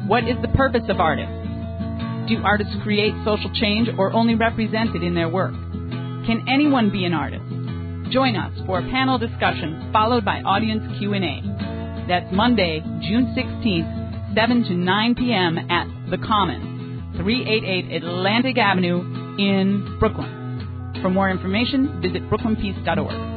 What is the purpose of artists? Do artists create social change or only represent it in their work? Can anyone be an artist? Join us for a panel discussion followed by audience Q&A. That's Monday, June 16th, 7 to 9 p.m. at The Common, 388 Atlantic Avenue in Brooklyn. For more information, visit brooklynpeace.org.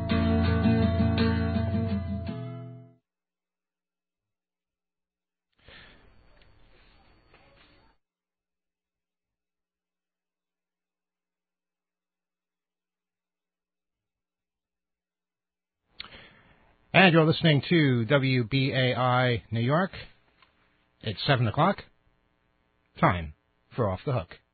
And you're listening to WBAI New York. It's 7 o'clock. Time for Off the Hook.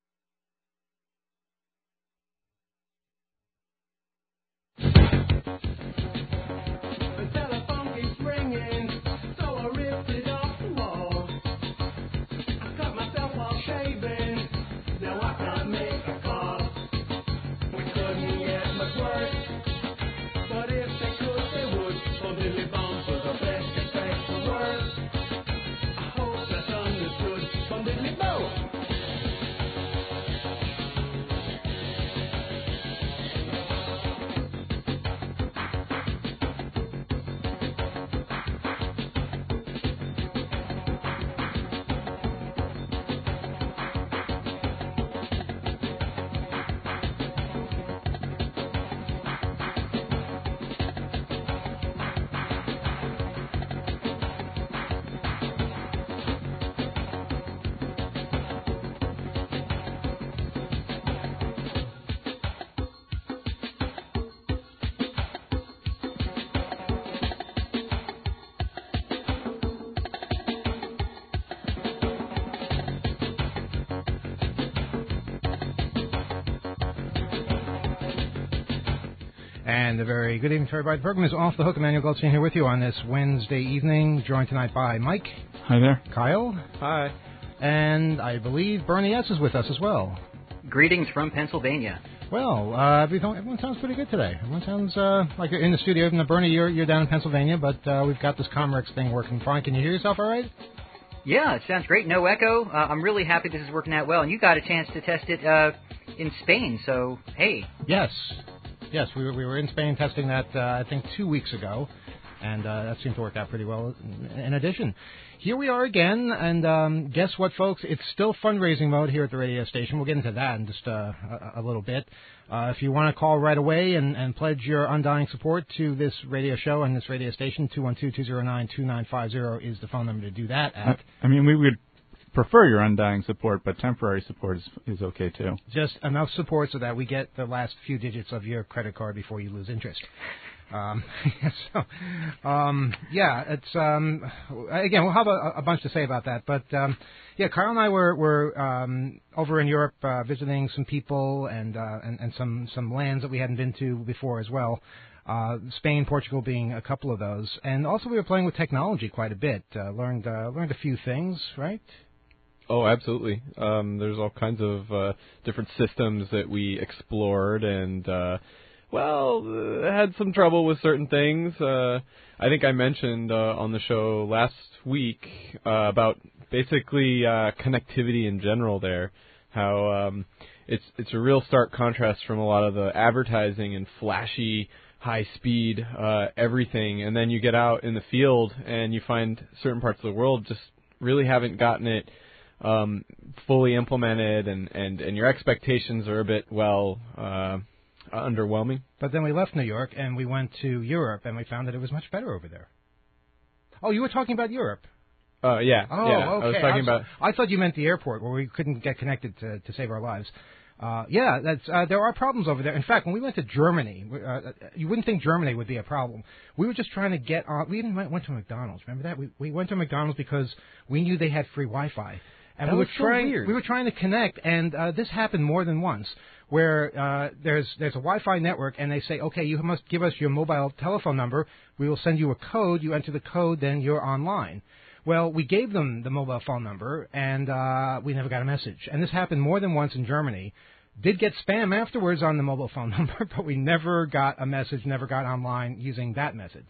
And a very good evening to everybody. The program is Off the Hook. Emmanuel Goldstein here with you on this Wednesday evening, joined tonight by Mike. Hi there. Kyle. Hi. And I believe Bernie S. is with us as well. Greetings from Pennsylvania. Well, everyone sounds pretty good today. Everyone sounds like you're in the studio. Even though, Bernie, you're down in Pennsylvania, but we've got this Comrex thing working fine. Can you hear yourself all right? Yeah, it sounds great. No echo. I'm really happy this is working out well. And you got a chance to test it in Spain, so hey. Yes, we were in Spain testing that, I think, 2 weeks ago, and that seemed to work out pretty well. In addition, here we are again, and guess what, folks? It's still fundraising mode here at the radio station. We'll get into that in just a little bit. If you want to call right away and pledge your undying support to this radio show and this radio station, 212-209-2950 is the phone number to do that at. I mean, we would prefer your undying support, but temporary support is okay, too. Just enough support so that we get the last few digits of your credit card before you lose interest. It's again, we'll have a bunch to say about that. But, Kyle and I were over in Europe visiting some people and some lands that we hadn't been to before as well. Spain, Portugal being a couple of those. And also we were playing with technology quite a bit. Learned a few things, right? Oh, absolutely. There's all kinds of different systems that we explored and, had some trouble with certain things. I think I mentioned on the show last week about basically connectivity in general there, how it's a real stark contrast from a lot of the advertising and flashy, high-speed everything, and then you get out in the field and you find certain parts of the world just really haven't gotten it fully implemented, and your expectations are a bit, underwhelming. But then we left New York and we went to Europe and we found that it was much better over there. Oh, you were talking about Europe? Yeah. Oh, yeah. okay. I was talking about. I thought you meant the airport where we couldn't get connected to save our lives. There are problems over there. In fact, when we went to Germany, you wouldn't think Germany would be a problem. We were just trying to get on. We even went to McDonald's. Remember that? We went to McDonald's because we knew they had free Wi-Fi. And we were trying to connect, and this happened more than once, where there's a Wi-Fi network, and they say, okay, you must give us your mobile telephone number. We will send you a code. You enter the code, then you're online. Well, we gave them the mobile phone number, and we never got a message. And this happened more than once in Germany. Did get spam afterwards on the mobile phone number, but we never got a message, never got online using that method.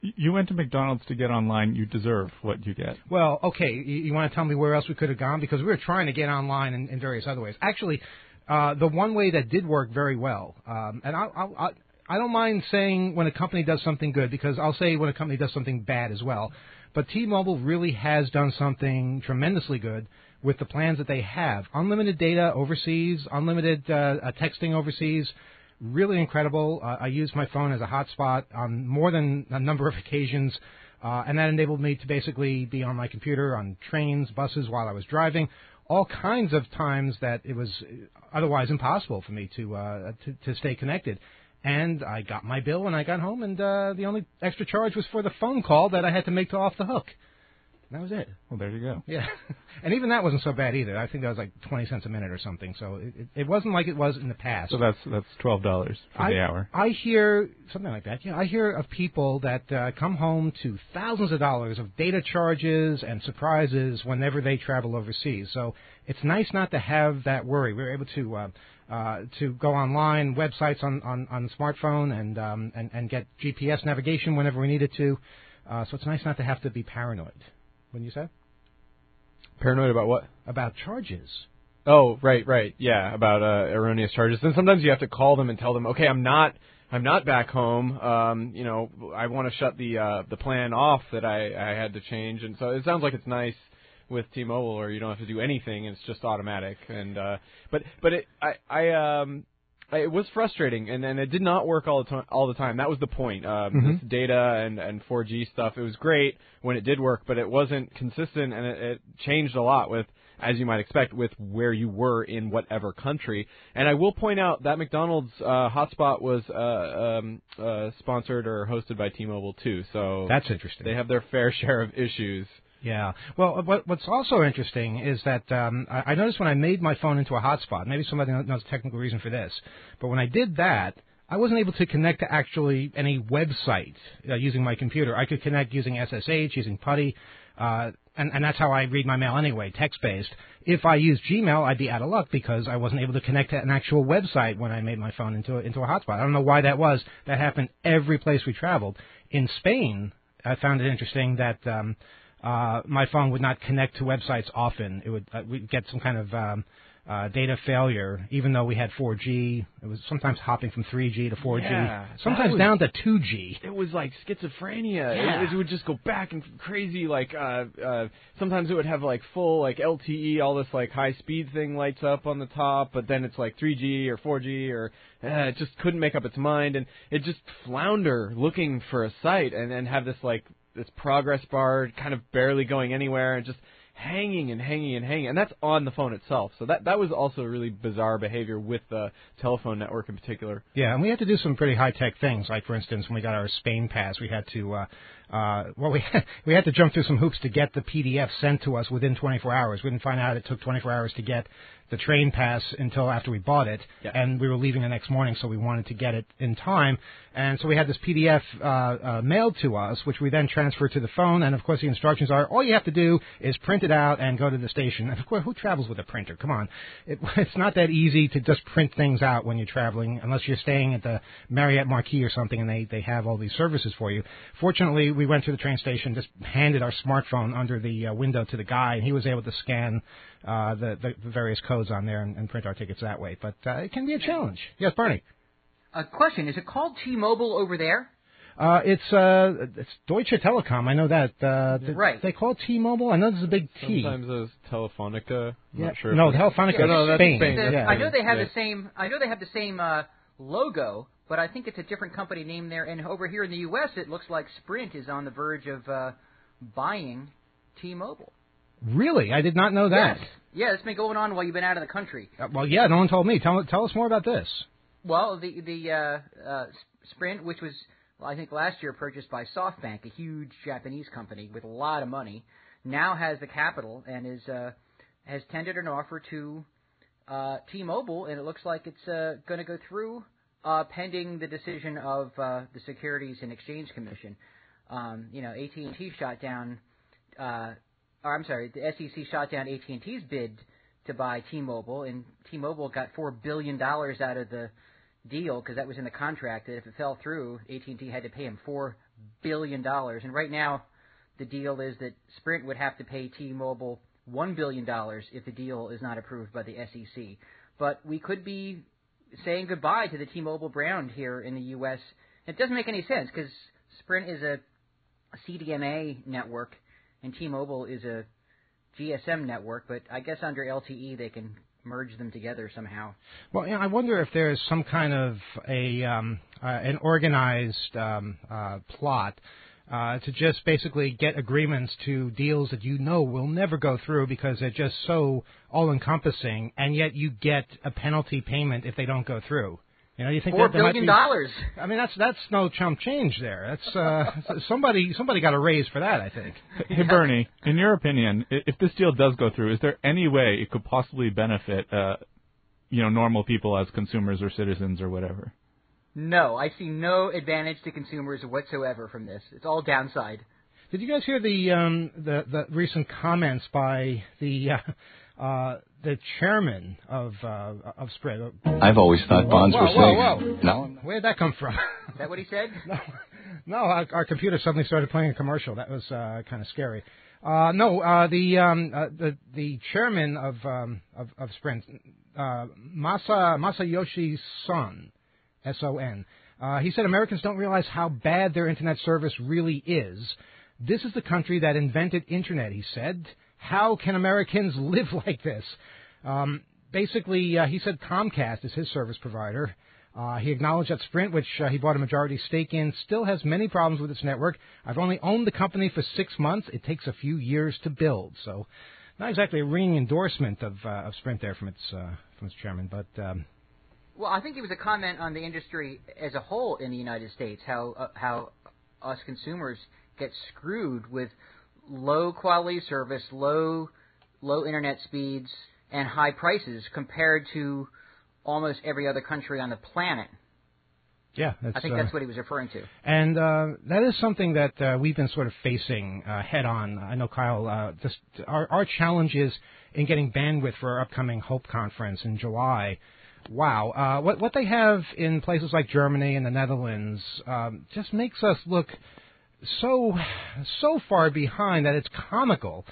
You went to McDonald's to get online. You deserve what you get. Well, okay. You want to tell me where else we could have gone? Because we were trying to get online in various other ways. Actually, the one way that did work very well, and I don't mind saying when a company does something good, because I'll say when a company does something bad as well. But T-Mobile really has done something tremendously good with the plans that they have. Unlimited data overseas, unlimited texting overseas, really incredible. I used my phone as a hotspot on more than a number of occasions, and that enabled me to basically be on my computer on trains, buses while I was driving, all kinds of times that it was otherwise impossible for me to stay connected. And I got my bill when I got home, and the only extra charge was for the phone call that I had to make to Off the Hook. That was it. Well, there you go. Yeah. And even that wasn't so bad either. I think that was like 20 cents a minute or something. So it wasn't like it was in the past. So that's $12 for the hour. I hear something like that. Yeah, I hear of people that come home to thousands of dollars of data charges and surprises whenever they travel overseas. So it's nice not to have that worry. We're able to go online, websites on the smartphone, and get GPS navigation whenever we needed to. So it's nice not to have to be paranoid. Wouldn't you say? Paranoid about what? About charges. Oh, right. Yeah, about erroneous charges. And sometimes you have to call them and tell them, okay, I'm not back home. I want to shut the plan off that I had to change. And so it sounds like it's nice with T-Mobile, or you don't have to do anything, and it's just automatic. And but it was frustrating, and it did not work all the time. That was the point. This data and 4G stuff, it was great when it did work, but it wasn't consistent, and it changed a lot with, as you might expect, with where you were in whatever country. And I will point out that McDonald's hotspot was sponsored or hosted by T-Mobile too. So that's interesting. They have their fair share of issues. Yeah. Well, what's also interesting is that I noticed when I made my phone into a hotspot, maybe somebody knows the technical reason for this, but when I did that, I wasn't able to connect to actually any website using my computer. I could connect using SSH, using PuTTY, and that's how I read my mail anyway, text-based. If I used Gmail, I'd be out of luck because I wasn't able to connect to an actual website when I made my phone into a hotspot. I don't know why that was. That happened every place we traveled. In Spain, I found it interesting that my phone would not connect to websites often. It would we'd get some kind of data failure, even though we had 4G. It was sometimes hopping from 3G to 4G, sometimes down to 2G. It was like schizophrenia. Yeah. It would just go back and crazy. Like sometimes it would have like full like LTE, all this like high speed thing lights up on the top, but then it's like 3G or 4G, or it just couldn't make up its mind, and it just flounder looking for a site, and then have this like this progress bar kind of barely going anywhere, and just hanging, and that's on the phone itself. So that was also really bizarre behavior with the telephone network in particular. Yeah, and we had to do some pretty high-tech things. Like, for instance, when we got our Spain pass, we had to we had to jump through some hoops to get the PDF sent to us within 24 hours. We didn't find out it took 24 hours to get the train pass until after we bought it, and we were leaving the next morning, so we wanted to get it in time. And so we had this PDF mailed to us, which we then transferred to the phone, and of course the instructions are, all you have to do is print it out and go to the station. And of course, who travels with a printer? Come on. It's not that easy to just print things out when you're traveling, unless you're staying at the Marriott Marquis or something, and they have all these services for you. Fortunately, we went to the train station, just handed our smartphone under the window to the guy, and he was able to scan the various codes on there and print our tickets that way. But it can be a challenge. Yes, Bernie. A question: is it called T-Mobile over there? It's Deutsche Telekom. I know that. Right. They call it T-Mobile. I know there's a big T. Sometimes it's Telefonica. I'm not sure. No, Telefonica is Spain. Yeah. I know they have the same. I know they have the same logo, but I think it's a different company name there. And over here in the U.S., it looks like Sprint is on the verge of buying T-Mobile. Really? I did not know that. Yes. Yeah, it's been going on while you've been out of the country. Well, yeah, no one told me. Tell us more about this. Well, the Sprint, which was, I think, last year purchased by SoftBank, a huge Japanese company with a lot of money, now has the capital and has tendered an offer to T-Mobile, and it looks like it's going to go through pending the decision of the Securities and Exchange Commission. AT&T shot down. The SEC shot down AT&T's bid to buy T-Mobile, and T-Mobile got $4 billion out of the deal because that was in the contract that if it fell through, AT&T had to pay him $4 billion. And right now, the deal is that Sprint would have to pay T-Mobile $1 billion if the deal is not approved by the SEC. But we could be saying goodbye to the T-Mobile brand here in the U.S. It doesn't make any sense because Sprint is a CDMA network and T-Mobile is a GSM network, but I guess under LTE they can merge them together somehow. Well, I wonder if there's some kind of an organized plot to just basically get agreements to deals that will never go through because they're just so all-encompassing, and yet you get a penalty payment if they don't go through. You think $4 billion. I mean, that's no chump change there. That's somebody got a raise for that, I think. Hey, Bernie, in your opinion, if this deal does go through, is there any way it could possibly benefit, normal people as consumers or citizens or whatever? No, I see no advantage to consumers whatsoever from this. It's all downside. Did you guys hear the recent comments by the chairman of Sprint? I've always thought bonds were safe. Whoa. Now, Where did that come from? Is that what he said? No, our computer suddenly started playing a commercial. That was kind of scary. The chairman of Sprint, Masayoshi Son, S-O-N. He said Americans don't realize how bad their Internet service really is. This is the country that invented Internet, he said. How can Americans live like this? Basically, he said Comcast is his service provider. He acknowledged that Sprint, which he bought a majority stake in, still has many problems with its network. I've only owned the company for 6 months. It takes a few years to build. So not exactly a ringing endorsement of Sprint there from its chairman, but... Well, I think it was a comment on the industry as a whole in the United States, how us consumers get screwed with low quality service, low internet speeds, and high prices compared to almost every other country on the planet. Yeah, I think that's what he was referring to. And that is something that we've been sort of facing head on. I know, Kyle, our challenge is in getting bandwidth for our upcoming HOPE conference in July. Wow. What they have in places like Germany and the Netherlands just makes us look so far behind that it's comical.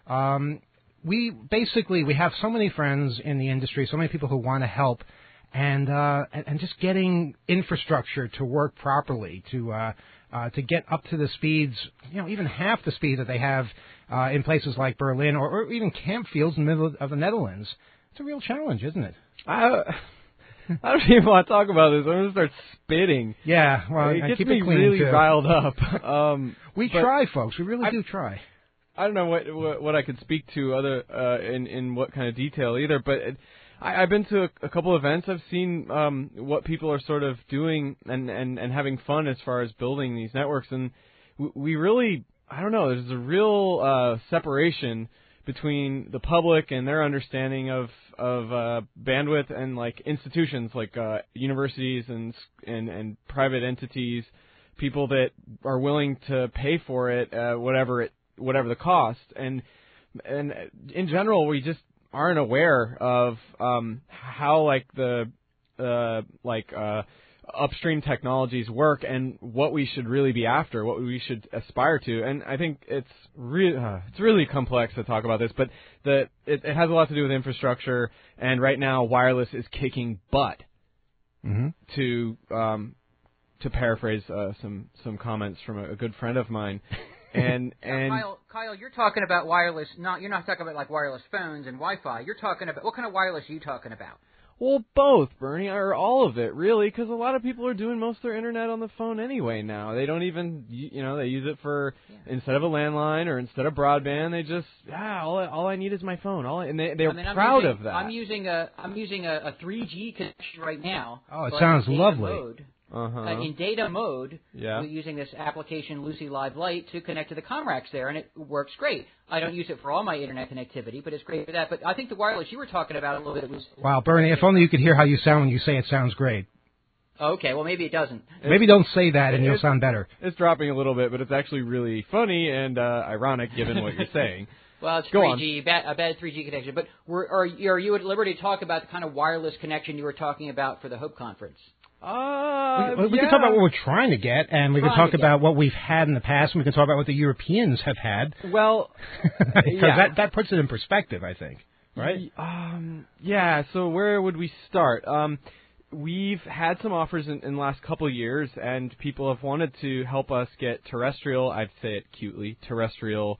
We have so many friends in the industry, so many people who want to help, and just getting infrastructure to work properly to get up to the speeds, even half the speed that they have in places like Berlin or even Campfields in the middle of the Netherlands. It's a real challenge, isn't it? I don't even want to talk about this. I'm going to start spitting. Yeah, well, it gets keep me it clean really too. riled up. We try, folks. We really do try. I don't know what I could speak to other in what kind of detail either, but I've been to a couple events. I've seen what people are sort of doing and having fun as far as building these networks, and we really, I don't know, there's a real separation between the public and their understanding of bandwidth and like institutions like universities and private entities, people that are willing to pay for it, whatever the cost, and in general we just aren't aware of how like the upstream technologies work and what we should really be after, what we should aspire to. And I think it's really complex to talk about this, but it has a lot to do with infrastructure. And right now, wireless is kicking butt. Mm-hmm. To paraphrase some comments from a good friend of mine. And Kyle, you're talking about wireless. You're not talking about like wireless phones and Wi-Fi. You're talking about what kind of wireless are you talking about? Well, both, Bernie, or all of it, really, because a lot of people are doing most of their internet on the phone anyway now. They don't even, they use it for, instead of a landline or instead of broadband, they just, all I need is my phone. They're proud of that. I'm using a 3G connection right now. Oh, it sounds lovely. In data mode, yeah. We're using this application, Lucy Live Lite, to connect to the Comrex there, and it works great. I don't use it for all my internet connectivity, but it's great for that. But I think the wireless you were talking about a little bit was... Wow, Bernie, if only you could hear how you sound when you say it sounds great. Okay, well, maybe it doesn't. Maybe don't say that and you'll sound better. It's dropping a little bit, but it's actually really funny and ironic given what you're saying. Well, it's 3G, a bad 3G connection. But are you at liberty to talk about the kind of wireless connection you were talking about for the HOPE conference? We can talk about what we're trying to get, and we can talk about what we've had in the past, and we can talk about what the Europeans have had. Well, that puts it in perspective, I think, right? So where would we start? We've had some offers in the last couple of years, and people have wanted to help us get terrestrial, I'd say it cutely, terrestrial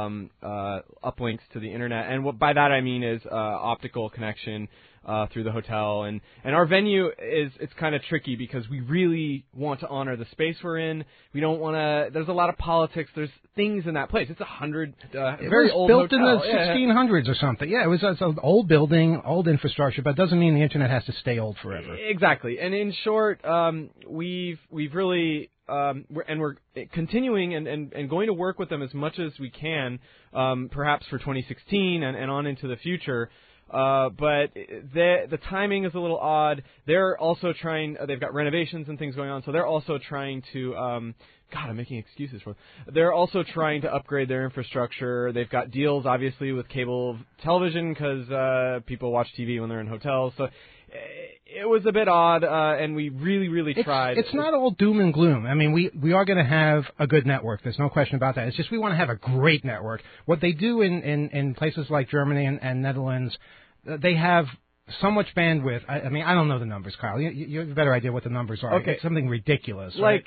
uplinks to the internet. And what by that I mean is optical connection through the hotel. And our venue it's kind of tricky because we really want to honor the space we're in. We don't want to, there's a lot of politics, there's things in that place. It's very old built hotel. in the 1600s or something. Yeah, it's an old building, old infrastructure, but it doesn't mean the internet has to stay old forever. Exactly. And in short, we've really we're continuing and going to work with them as much as we can, perhaps for 2016 and on into the future. But the timing is a little odd. They're also trying. They've got renovations and things going on, so they're also trying to. God, I'm making excuses for them. They're also trying to upgrade their infrastructure. They've got deals, obviously, with cable television because people watch TV when they're in hotels. So it was a bit odd, and we really tried. It's not all doom and gloom. I mean, we are going to have a good network. There's no question about that. It's just we want to have a great network. What they do in places like Germany and Netherlands, they have so much bandwidth. I mean, I don't know the numbers, Kyle. You have a better idea what the numbers are. Okay. It's something ridiculous. Right?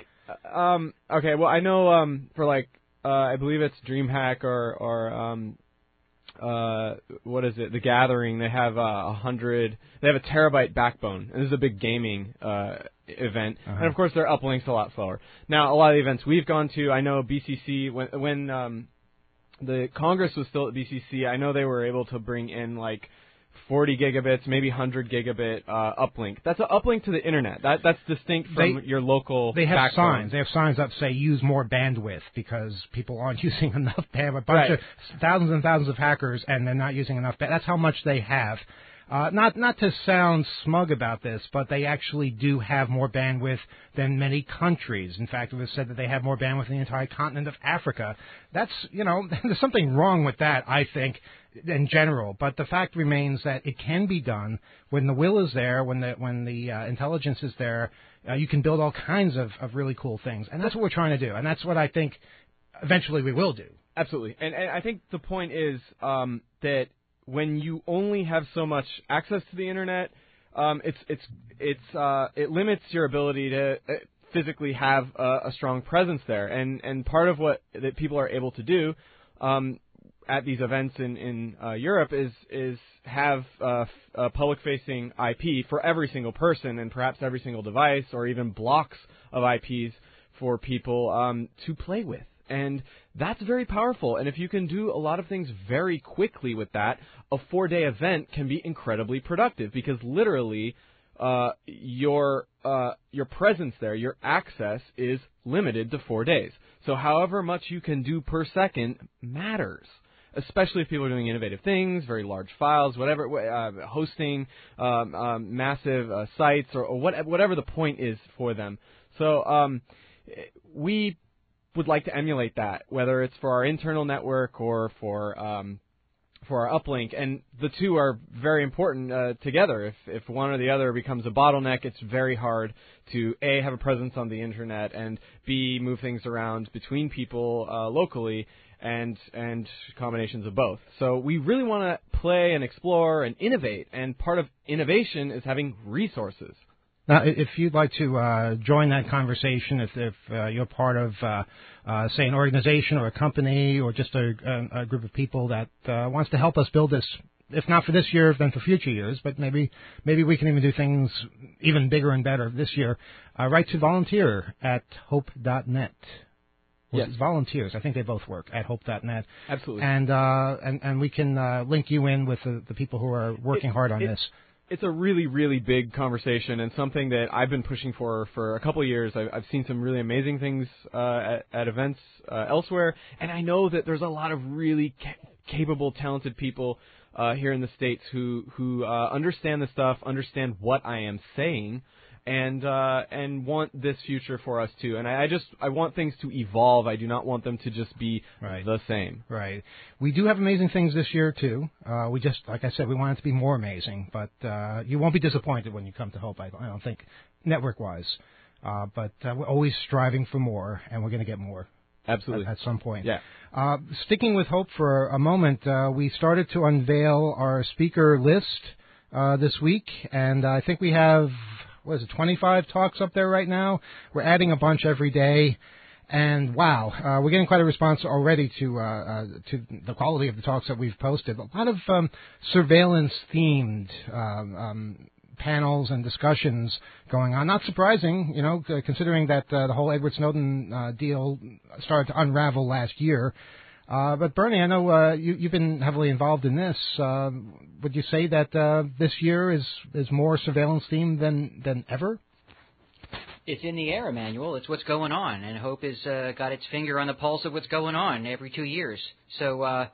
Okay, well, I know for I believe it's DreamHack or what is it? The Gathering. They have 100. They have a terabyte backbone. And this is a big gaming event, and of course their uplinks a lot slower. Now, a lot of the events we've gone to, I know BCC when the Congress was still at BCC. I know they were able to bring in 40 gigabits, maybe 100 gigabit uplink. That's an uplink to the internet. That's distinct from your local. They have backbone. signs. They have signs that say use more bandwidth because people aren't using enough bandwidth. A bunch of thousands and thousands of hackers, and they're not using enough bandwidth. That's how much they have. Not to sound smug about this, but they actually do have more bandwidth than many countries. In fact, it was said that they have more bandwidth than the entire continent of Africa. That's, there's something wrong with that, I think, in general. But the fact remains that it can be done when the will is there, when the intelligence is there. You can build all kinds of really cool things, and that's what we're trying to do, and that's what I think eventually we will do. Absolutely, and I think the point is that when you only have so much access to the internet, it limits your ability to physically have a strong presence there. And part of what that people are able to do at these events in Europe is have a public-facing IP for every single person and perhaps every single device, or even blocks of IPs for people to play with. And that's very powerful. And if you can do a lot of things very quickly with that, a 4-day event can be incredibly productive because literally your presence there, your access is limited to 4 days. So however much you can do per second matters, especially if people are doing innovative things, very large files, whatever, hosting massive sites or whatever the point is for them. So we would like to emulate that, whether it's for our internal network or for our uplink, and the two are very important together. If one or the other becomes a bottleneck, it's very hard to A, have a presence on the internet, and B, move things around between people locally, and combinations of both. So we really want to play and explore and innovate, and part of innovation is having resources. Now, if you'd like to join that conversation, if you're part of, say, an organization or a company or just a group of people that wants to help us build this, if not for this year, then for future years, but maybe we can even do things even bigger and better this year, write to volunteer at hope.net. Yes. It's volunteers. I think they both work at hope.net. Absolutely. And we can link you in with the people who are working hard on this. It's a really, really big conversation and something that I've been pushing for a couple of years. I've seen some really amazing things at events elsewhere, and I know that there's a lot of really capable, talented people here in the States who understand the stuff, understand what I am saying, and want this future for us too. And I want things to evolve. I do not want them to just be the same. Right. We do have amazing things this year too. We just, like I said, we want it to be more amazing. But you won't be disappointed when you come to Hope. I don't think, network-wise. But we're always striving for more, and we're going to get more. Absolutely. At some point. Yeah. Sticking with Hope for a moment, we started to unveil our speaker list this week, and I think we have, 25 talks up there right now? We're adding a bunch every day, and wow, we're getting quite a response already to the quality of the talks that we've posted. A lot of surveillance-themed panels and discussions going on. Not surprising, considering that the whole Edward Snowden deal started to unravel last year. But Bernie, I know you've been heavily involved in this. Would you say that this year is more surveillance themed than ever? It's in the air, Emmanuel. It's what's going on, and Hope has got its finger on the pulse of what's going on every 2 years. So,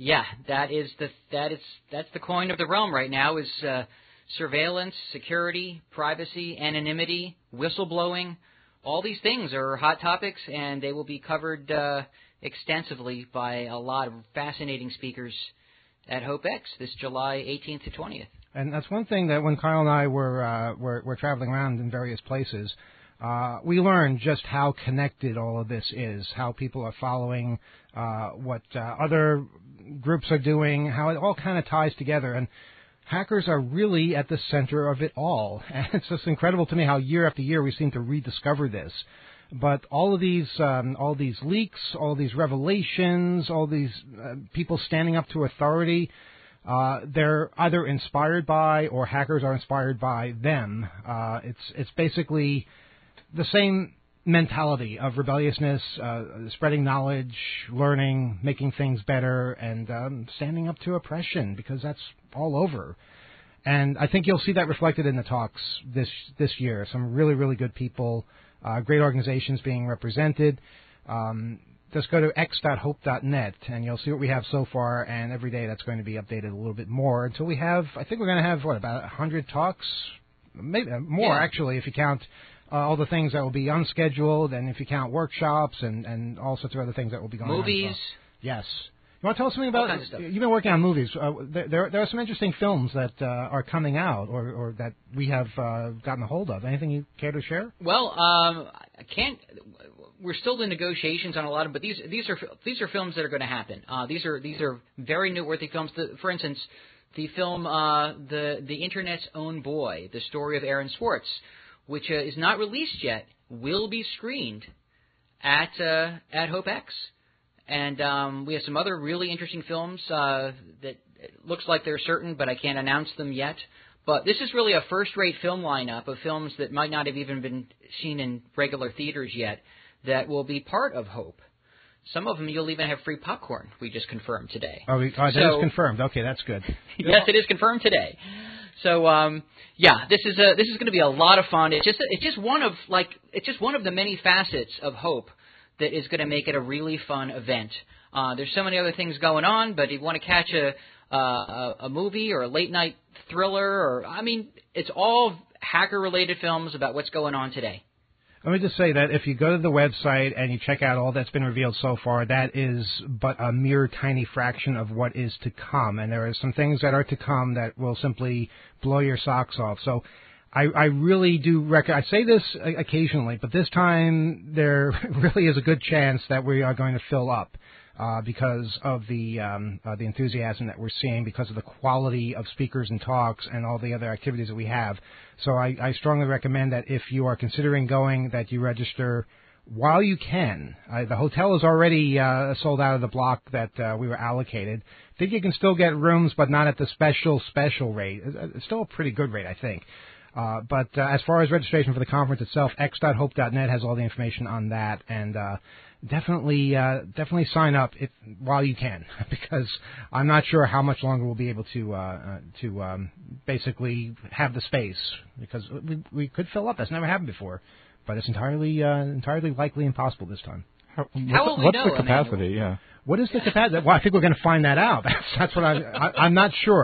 that's the coin of the realm right now is surveillance, security, privacy, anonymity, whistleblowing. All these things are hot topics, and they will be covered extensively by a lot of fascinating speakers at HopeX this July 18th to 20th. And that's one thing that when Kyle and I were traveling around in various places, we learned just how connected all of this is, how people are following what other groups are doing, how it all kind of ties together. And hackers are really at the center of it all. And it's just incredible to me how year after year we seem to rediscover this. But all of these leaks, all these revelations, all these people standing up to authority, they're either inspired by or hackers are inspired by them. It's basically the same mentality of rebelliousness, spreading knowledge, learning, making things better, and standing up to oppression, because that's all over. And I think you'll see that reflected in the talks this year. Some really, really good people, great organizations being represented. Just go to x.hope.net, and you'll see what we have so far, and every day that's going to be updated a little bit more until we have, I think we're going to have, about 100 talks? Maybe more, actually, if you count all the things that will be unscheduled, and if you count workshops and all sorts of other things that will be going on. Movies. Yes. You want to tell us something about? All kinds of stuff. You've been working on movies. There are some interesting films that are coming out, or that we have gotten a hold of. Anything you care to share? Well, I can't. We're still in negotiations on a lot of, but these are films that are going to happen. These are very noteworthy films. For instance, the film the Internet's Own Boy, the story of Aaron Swartz, which is not released yet, will be screened at HopeX. And we have some other really interesting films that it looks like they're certain, but I can't announce them yet. But this is really a first-rate film lineup of films that might not have even been seen in regular theaters yet that will be part of Hope. Some of them you'll even have free popcorn, we just confirmed today. That is confirmed. Okay, that's good. Yes, it is confirmed today. So this is going to be a lot of fun. It's just one of the many facets of Hope that is going to make it a really fun event. There's so many other things going on, but if you want to catch a movie or a late night thriller, it's all hacker related films about what's going on today. Let me just say that if you go to the website and you check out all that's been revealed so far, that is but a mere tiny fraction of what is to come. And there are some things that are to come that will simply blow your socks off. So I really do I say this occasionally, but this time there really is a good chance that we are going to fill up because of the enthusiasm that we're seeing, because of the quality of speakers and talks and all the other activities that we have. So I strongly recommend that if you are considering going, that you register while you can. The hotel is already sold out of the block that we were allocated. I think you can still get rooms, but not at the special rate. It's still a pretty good rate, I think. But as far as registration for the conference itself, x.hope.net has all the information on that, and definitely sign up while you can, because I'm not sure how much longer we'll be able to basically have the space, because we could fill up. That's never happened before, but it's entirely likely impossible this time. How will we know? What's the capacity? Yeah. What is the capacity? Well, I think we're going to find that out. That's what I'm not sure.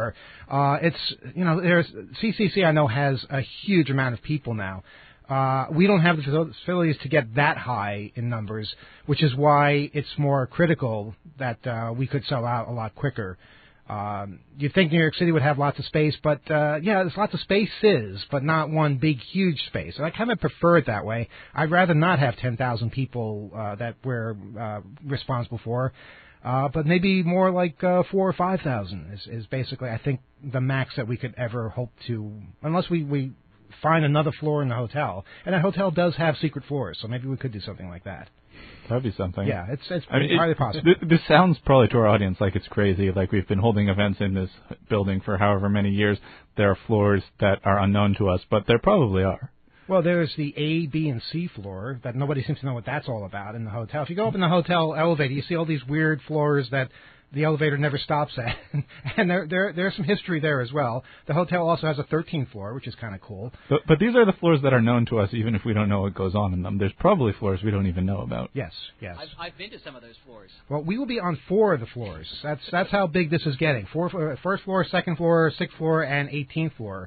It's, there's CCC, I know, has a huge amount of people now. We don't have the facilities to get that high in numbers, which is why it's more critical that we could sell out a lot quicker. You'd think New York City would have lots of space, but there's lots of spaces, but not one big, huge space. And I kind of prefer it that way. I'd rather not have 10,000 people that we're responsible for, but maybe more like 4,000 or 5,000 is basically, I think, the max that we could ever hope to, unless we find another floor in the hotel. And that hotel does have secret floors, so maybe we could do something like that. That'd be something. Yeah, it's highly possible. This sounds probably to our audience like it's crazy, like we've been holding events in this building for however many years. There are floors that are unknown to us, but there probably are. Well, there's the A, B, and C floor that nobody seems to know what that's all about in the hotel. If you go up in the hotel elevator, you see all these weird floors that the elevator never stops at, and there's some history there as well. The hotel also has a 13th floor, which is kind of cool. But these are the floors that are known to us, even if we don't know what goes on in them. There's probably floors we don't even know about. Yes. I've been to some of those floors. Well, we will be on 4 of the floors. That's how big this is getting. First floor, second floor, 6th floor, and 18th floor.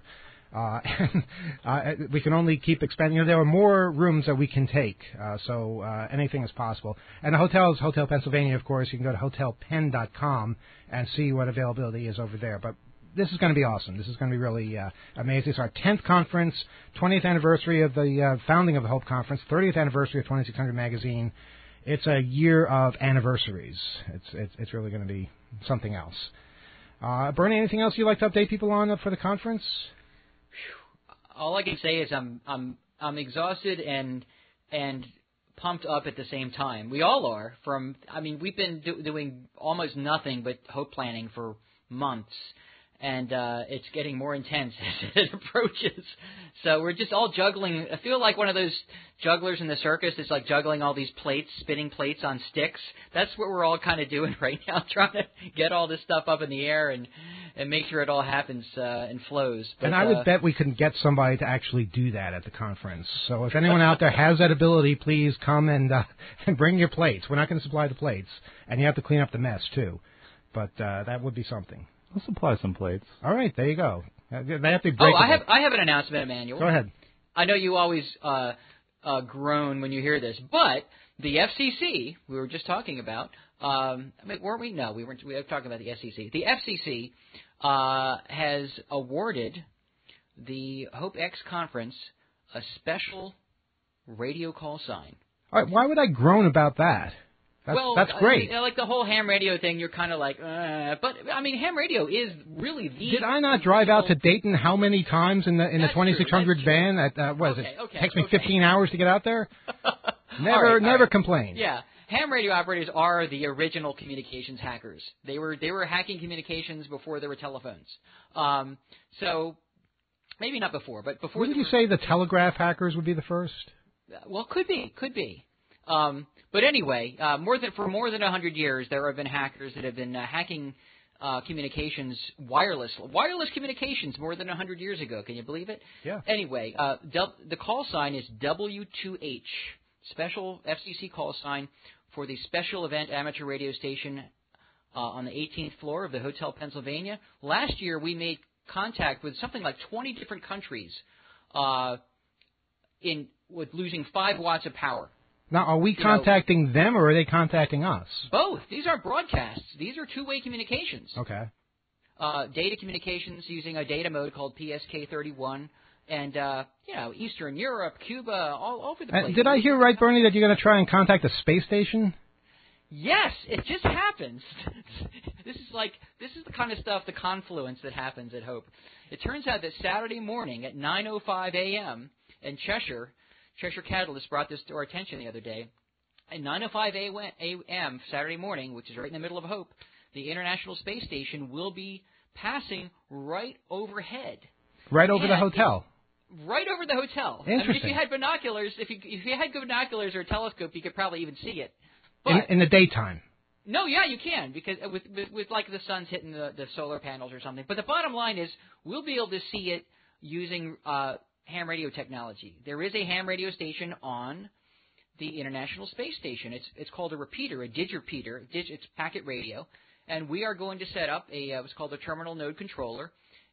We can only keep expanding. There are more rooms that we can take, so anything is possible. And the hotel is Hotel Pennsylvania, of course. You can go to hotelpenn.com and see what availability is over there. But this is going to be awesome. This is going to be really amazing. It's our 10th conference, 20th anniversary of the founding of the Hope Conference, 30th anniversary of 2600 Magazine. It's a year of anniversaries. It's really going to be something else. Bernie, anything else you'd like to update people on for the conference? All I can say is I'm exhausted and pumped up at the same time. We all are. We've been doing almost nothing but hope planning for months, and it's getting more intense as it approaches. So we're just all juggling. I feel like one of those jugglers in the circus is like juggling all these plates, spinning plates on sticks. That's what we're all kind of doing right now, trying to get all this stuff up in the air and make sure it all happens and flows. But, and I would bet we can get somebody to actually do that at the conference. So if anyone out there has that ability, please come and bring your plates. We're not going to supply the plates, and you have to clean up the mess too. But that would be something. We'll supply some plates. All right, there you go. They have to be breakable. I have an announcement, Emmanuel. Go ahead. I know you always groan when you hear this, but the FCC, we were just talking about, weren't we? No, we weren't. We were talking about the FCC. The FCC has awarded the Hope X Conference a special radio call sign. All right, why would I groan about that? That's great. Like the whole ham radio thing, you're kind of like, but I mean, ham radio is really the. Did I not drive out to Dayton how many times in the 2600 van? It takes me 15 hours to get out there. Never complain. Yeah, ham radio operators are the original communications hackers. They were hacking communications before there were telephones. So maybe not before, but before. Wouldn't you say the telegraph hackers would be the first? Well, could be. But anyway, for more than 100 years, there have been hackers that have been hacking communications, wireless communications more than 100 years ago. Can you believe it? Yeah. Anyway, the call sign is W2H, special FCC call sign for the special event amateur radio station on the 18th floor of the Hotel Pennsylvania. Last year, we made contact with something like 20 different countries with losing 5 watts of power. Now, are we contacting them, or are they contacting us? Both. These aren't broadcasts. These are two-way communications. Okay. Data communications using a data mode called PSK31, and Eastern Europe, Cuba, all over the place. Did I hear right, Bernie, that you're going to try and contact the space station? Yes, it just happens. This is the kind of stuff, the confluence that happens at Hope. It turns out that Saturday morning at 9:05 a.m. in Cheshire Catalyst brought this to our attention the other day. At 9:05 a.m. Saturday morning, which is right in the middle of Hope, the International Space Station will be passing right overhead. Right over the hotel. Right over the hotel. Interesting. I mean, if you had binoculars, if you had binoculars or a telescope, you could probably even see it. But in the daytime. No, yeah, you can, because with like the sun's hitting the solar panels or something. But the bottom line is, we'll be able to see it using ham radio technology. There is a ham radio station on the International Space Station. It's called a repeater, a digirepeater. It's packet radio, and we are going to set up what's called a terminal node controller,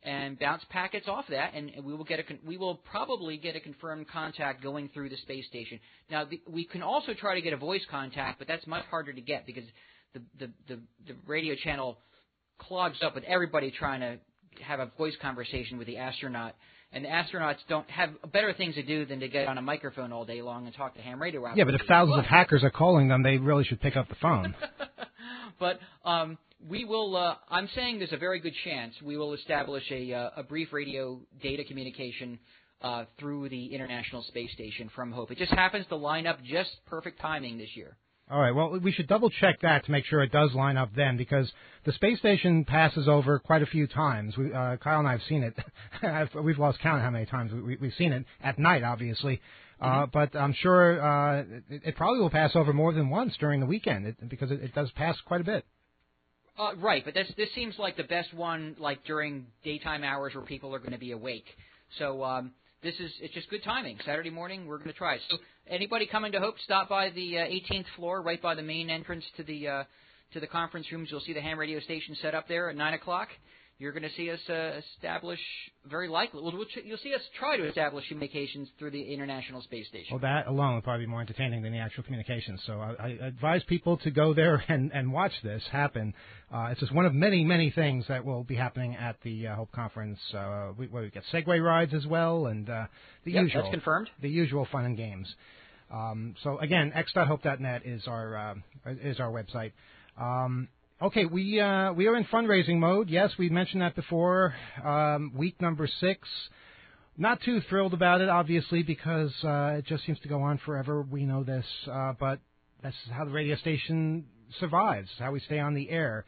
and bounce packets off that, and we will probably get a confirmed contact going through the space station. Now, we can also try to get a voice contact, but that's much harder to get because the radio channel clogs up with everybody trying to have a voice conversation with the astronaut. And the astronauts don't have better things to do than to get on a microphone all day long and talk to ham radio operators. Yeah, but if thousands of hackers are calling them, they really should pick up the phone. But we will. I'm saying there's a very good chance we will establish a brief radio data communication through the International Space Station from Hope. It just happens to line up just perfect timing this year. All right, well, we should double-check that to make sure it does line up then, because the space station passes over quite a few times. Kyle and I have seen it. We've lost count of how many times we've seen it at night, obviously. But I'm sure it probably will pass over more than once during the weekend, because it does pass quite a bit. Right, but this seems like the best one, like during daytime hours where people are going to be awake. So it's just good timing. Saturday morning, we're going to try it. So anybody coming to Hope, stop by the 18th floor, right by the main entrance to the conference rooms. You'll see the ham radio station set up there at 9 o'clock. You're going to see us establish, very likely, you'll see us try to establish communications through the International Space Station. Well, that alone would probably be more entertaining than the actual communications. So I advise people to go there and watch this happen. It's just one of many, many things that will be happening at the Hope Conference. We get Segway rides as well, and the usual. That's confirmed. The usual fun and games. So again, x.hope.net is our website. Okay, we are in fundraising mode. Yes, we mentioned that before. Week number 6. Not too thrilled about it, obviously, because it just seems to go on forever. We know this, but that's how the radio station survives, how we stay on the air.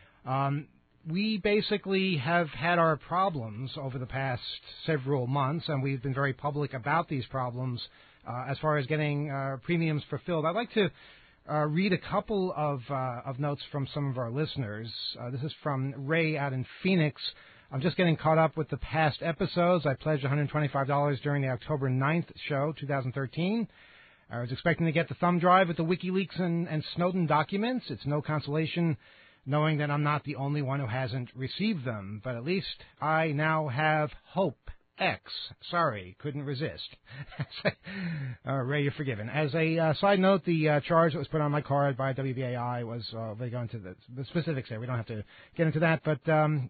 We basically have had our problems over the past several months, and we've been very public about these problems as far as getting premiums fulfilled. I'd like to read a couple of notes from some of our listeners. This is from Ray out in Phoenix. I'm just getting caught up with the past episodes. I pledged $125 during the October 9th show, 2013. I was expecting to get the thumb drive with the WikiLeaks and Snowden documents. It's no consolation knowing that I'm not the only one who hasn't received them, but at least I now have hope. X. Sorry, couldn't resist. Ray, you're forgiven. As a side note, the charge that was put on my card by WBAI was, they go into the specifics there. We don't have to get into that. But,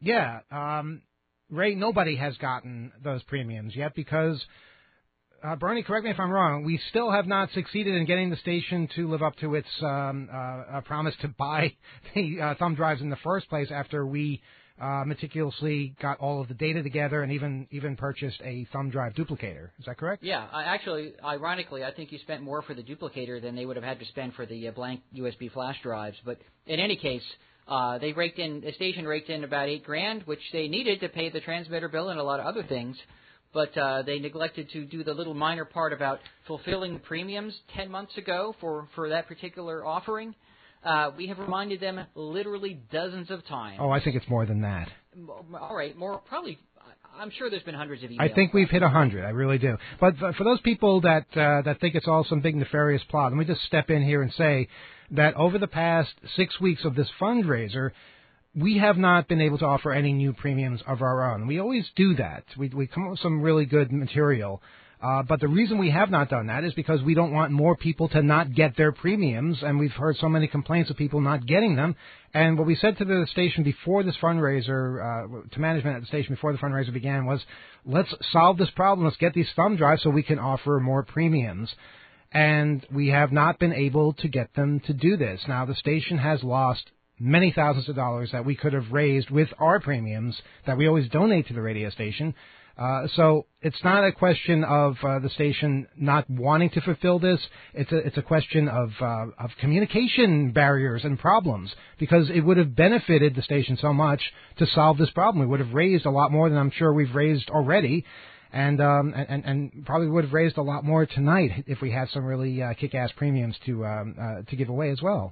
Ray, nobody has gotten those premiums yet because, Bernie, correct me if I'm wrong, we still have not succeeded in getting the station to live up to its promise to buy the thumb drives in the first place after we meticulously got all of the data together and even purchased a thumb drive duplicator. Is that correct? Yeah. Ironically, I think you spent more for the duplicator than they would have had to spend for the blank USB flash drives. But in any case, the station raked in about $8,000, which they needed to pay the transmitter bill and a lot of other things. But they neglected to do the little minor part about fulfilling the premiums 10 months ago for that particular offering. We have reminded them literally dozens of times. Oh, I think it's more than that. All right, more probably. I'm sure there's been hundreds of emails. I think we've hit 100. I really do. But for those people that think it's all some big nefarious plot, let me just step in here and say that over the past 6 weeks of this fundraiser, we have not been able to offer any new premiums of our own. We always do that. We come up with some really good material. But the reason we have not done that is because we don't want more people to not get their premiums, and we've heard so many complaints of people not getting them. And what we said to the station before this fundraiser, to management at the station before the fundraiser began, was let's solve this problem. Let's get these thumb drives so we can offer more premiums. And we have not been able to get them to do this. Now, the station has lost many thousands of dollars that we could have raised with our premiums that we always donate to the radio station. So it's not a question of the station not wanting to fulfill this. It's a question of communication barriers and problems, because it would have benefited the station so much to solve this problem. We would have raised a lot more than I'm sure we've raised already, and probably would have raised a lot more tonight if we had some really kick-ass premiums to give away as well.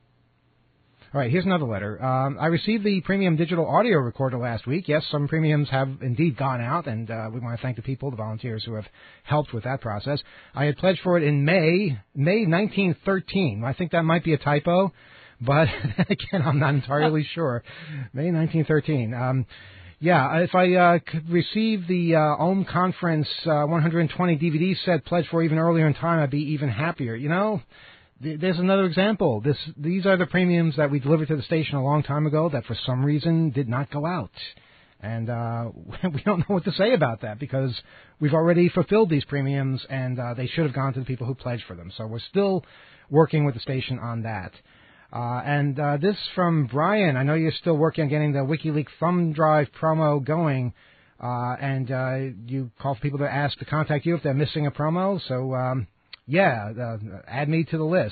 All right, here's another letter. I received the premium digital audio recorder last week. Yes, some premiums have indeed gone out, and we want to thank the people, the volunteers who have helped with that process. I had pledged for it in May 1913. I think that might be a typo, but again, I'm not entirely sure. May 1913. Yeah, if I could receive the Ohm Conference 120 DVD set pledged for even earlier in time, I'd be even happier. You know, there's another example. These are the premiums that we delivered to the station a long time ago that for some reason did not go out. And we don't know what to say about that because we've already fulfilled these premiums and they should have gone to the people who pledged for them. So we're still working with the station on that. And this from Brian. I know you're still working on getting the WikiLeaks thumb drive promo going, and you call for people to ask to contact you if they're missing a promo. So, add me to the list.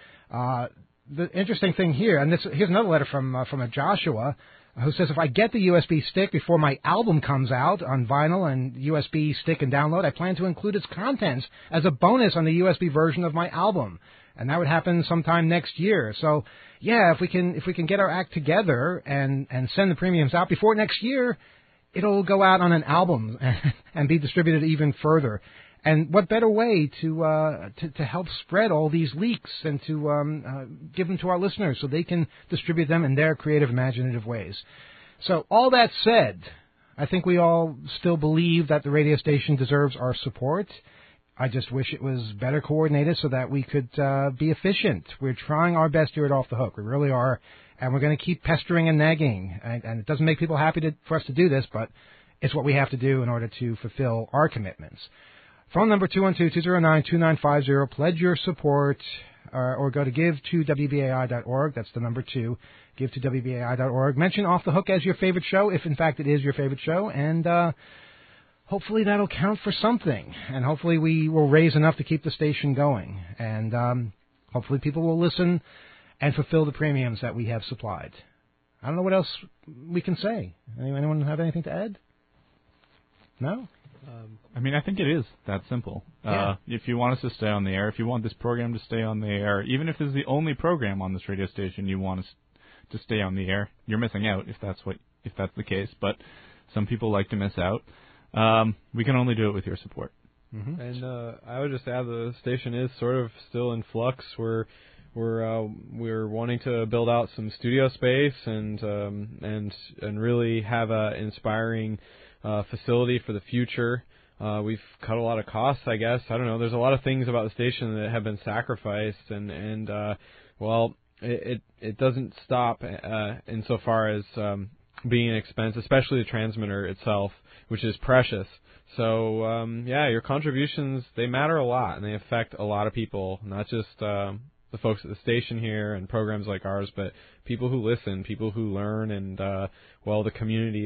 The interesting thing here, and here's another letter from a Joshua who says, if I get the USB stick before my album comes out on vinyl and USB stick and download, I plan to include its contents as a bonus on the USB version of my album. And that would happen sometime next year. So, yeah, if we can get our act together and send the premiums out before next year, it'll go out on an album and be distributed even further. And what better way to help spread all these leaks and to give them to our listeners so they can distribute them in their creative, imaginative ways. So, all that said, I think we all still believe that the radio station deserves our support. I just wish it was better coordinated so that we could be efficient. We're trying our best here at Off the Hook. We really are. And we're going to keep pestering and nagging. And it doesn't make people happy for us to do this, but it's what we have to do in order to fulfill our commitments. Phone number 212-209-2950. Pledge your support or go to give2wbai.org. That's the number 2, give2wbai.org. Mention Off the Hook as your favorite show, if in fact it is your favorite show. And hopefully that'll count for something, and hopefully we will raise enough to keep the station going, and hopefully people will listen and fulfill the premiums that we have supplied. I don't know what else we can say. Anyone have anything to add? No? I mean, I think it is that simple. Yeah. If you want us to stay on the air, if you want this program to stay on the air, even if this is the only program on this radio station you want us to stay on the air, you're missing out if that's the case, but some people like to miss out. We can only do it with your support. Mm-hmm. And I would just add the station is sort of still in flux. We're wanting to build out some studio space and really have a inspiring facility for the future. We've cut a lot of costs, I guess. I don't know. There's a lot of things about the station that have been sacrificed, and it doesn't stop insofar as being an expense, especially the transmitter itself, which is precious. So, your contributions, they matter a lot, and they affect a lot of people, not just the folks at the station here and programs like ours, but people who listen, people who learn, and, the community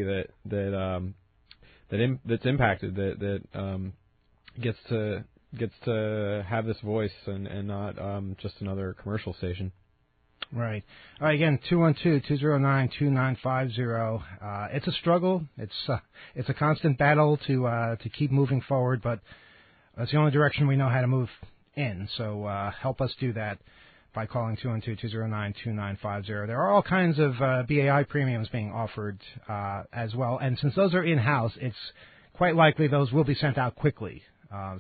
that's impacted, that gets to have this voice and not just another commercial station. Right. All right, again, 212-209-2950. It's a struggle. It's a constant battle to keep moving forward, but that's the only direction we know how to move in. So help us do that by calling 212-209-2950. There are all kinds of BAI premiums being offered as well, and since those are in-house, it's quite likely those will be sent out quickly. I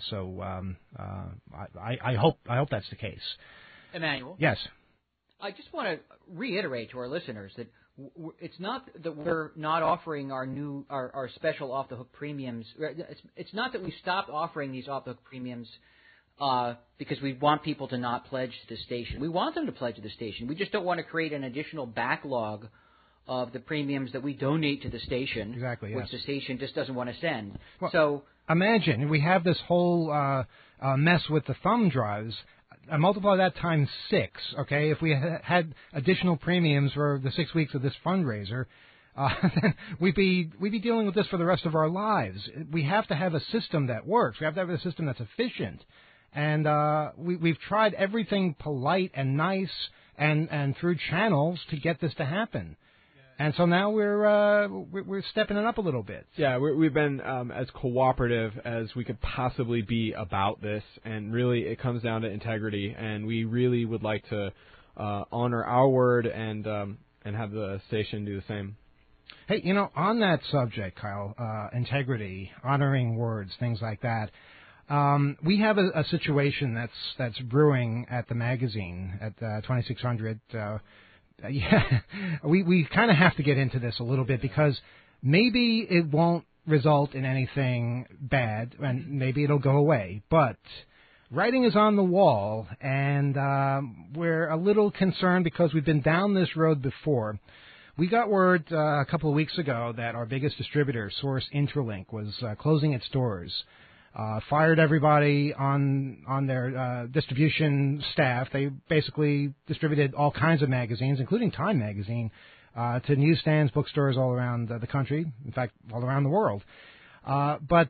hope that's the case. Emmanuel? Yes. I just want to reiterate to our listeners that it's not that we're not offering our special Off the Hook premiums. It's not that we stopped offering these Off the Hook premiums because we want people to not pledge to the station. We want them to pledge to the station. We just don't want to create an additional backlog of the premiums that we donate to the station, exactly, yes, which the station just doesn't want to send. Well, so imagine we have this whole mess with the thumb drives. Multiply that times 6, okay? If we had additional premiums for the 6 weeks of this fundraiser, then we'd be dealing with this for the rest of our lives. We have to have a system that works. We have to have a system that's efficient. And we've tried everything polite and nice and through channels to get this to happen. And so now we're stepping it up a little bit. Yeah, we've been as cooperative as we could possibly be about this, and really it comes down to integrity. And we really would like to honor our word and have the station do the same. Hey, on that subject, Kyle, integrity, honoring words, things like that. We have a situation that's brewing at the magazine at 2600. We kind of have to get into this a little bit because maybe it won't result in anything bad, and maybe it'll go away. But writing is on the wall, and we're a little concerned because we've been down this road before. We got word a couple of weeks ago that our biggest distributor, Source Intralink, was closing its doors. Fired everybody on their distribution staff. They basically distributed all kinds of magazines, including Time magazine, to newsstands, bookstores all around the country, in fact, all around the world. But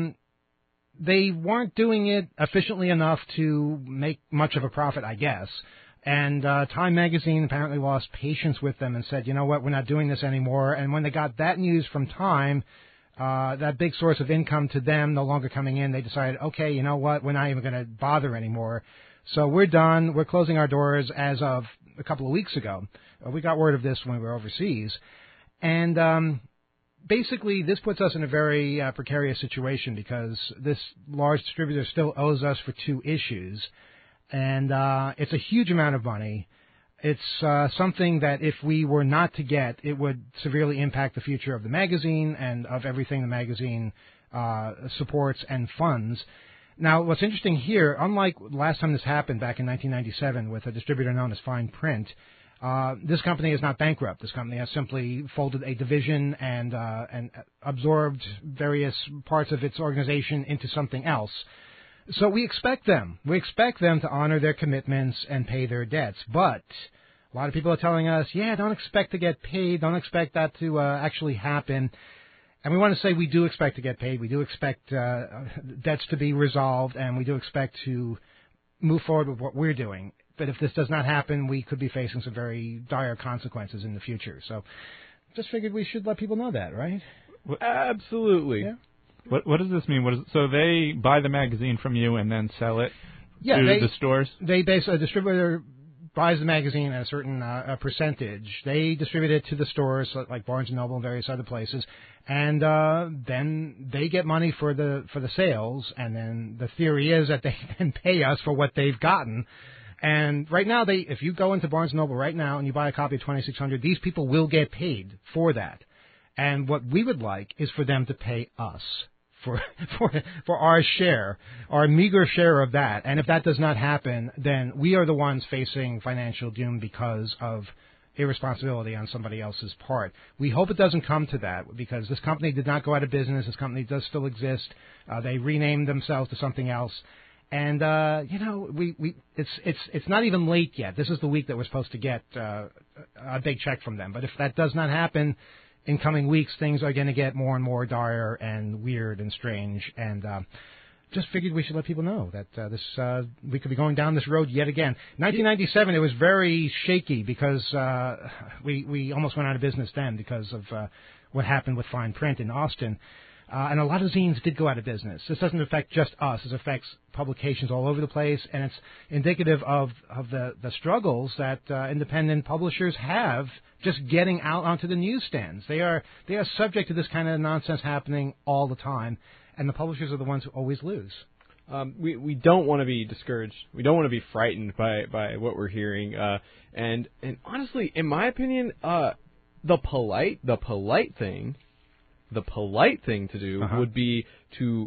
they weren't doing it efficiently enough to make much of a profit, I guess. And Time magazine apparently lost patience with them and said, you know what, we're not doing this anymore. And when they got that news from Time, that big source of income to them no longer coming in, they decided, okay, you know what, we're not even going to bother anymore. So we're done. We're closing our doors as of a couple of weeks ago. We got word of this when we were overseas. And basically, this puts us in a very precarious situation because this large distributor still owes us for 2 issues. And it's a huge amount of money. It's something that if we were not to get, it would severely impact the future of the magazine and of everything the magazine supports and funds. Now, what's interesting here, unlike last time this happened back in 1997 with a distributor known as Fine Print, this company is not bankrupt. This company has simply folded a division and absorbed various parts of its organization into something else. So we expect them. We expect them to honor their commitments and pay their debts. But a lot of people are telling us, yeah, don't expect to get paid. Don't expect that to actually happen. And we want to say we do expect to get paid. We do expect debts to be resolved, and we do expect to move forward with what we're doing. But if this does not happen, we could be facing some very dire consequences in the future. So just figured we should let people know that, right? Absolutely. Yeah. What does this mean? So they buy the magazine from you and then sell it to the stores? A distributor buys the magazine at a certain percentage. They distribute it to the stores like Barnes & Noble and various other places, and then they get money for the sales. And then the theory is that they can pay us for what they've gotten. And right now, if you go into Barnes & Noble right now and you buy a copy of 2600, these people will get paid for that. And what we would like is for them to pay us for our share, our meager share of that. And if that does not happen, then we are the ones facing financial doom because of irresponsibility on somebody else's part. We hope it doesn't come to that because this company did not go out of business. This company does still exist. They renamed themselves to something else. And it's not even late yet. This is the week that we're supposed to get a big check from them. But if that does not happen in coming weeks, things are going to get more and more dire and weird and strange. And just figured we should let people know that we could be going down this road yet again. 1997, it was very shaky because we almost went out of business then because of what happened with Fine Print in Austin. And a lot of zines did go out of business. This doesn't affect just us. This affects publications all over the place, and it's indicative of the struggles that independent publishers have just getting out onto the newsstands. They are subject to this kind of nonsense happening all the time, and the publishers are the ones who always lose. We don't want to be discouraged. We don't want to be frightened by what we're hearing. And honestly, in my opinion, the polite thing to do would be to